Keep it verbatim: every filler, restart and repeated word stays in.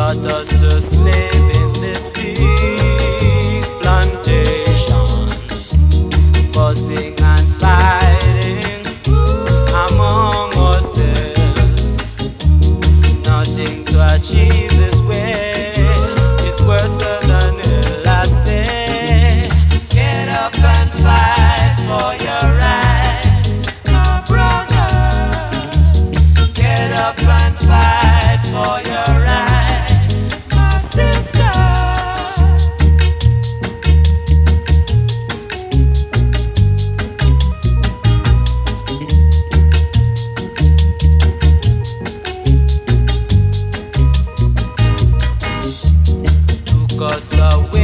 brought us to slave in this big plantation, fussing and fighting among ourselves. Nothing to achieve this way, it's worse than hell. I say, get up and fight for your rights, my brother. Get up and fight for your rights, my sister. Took us away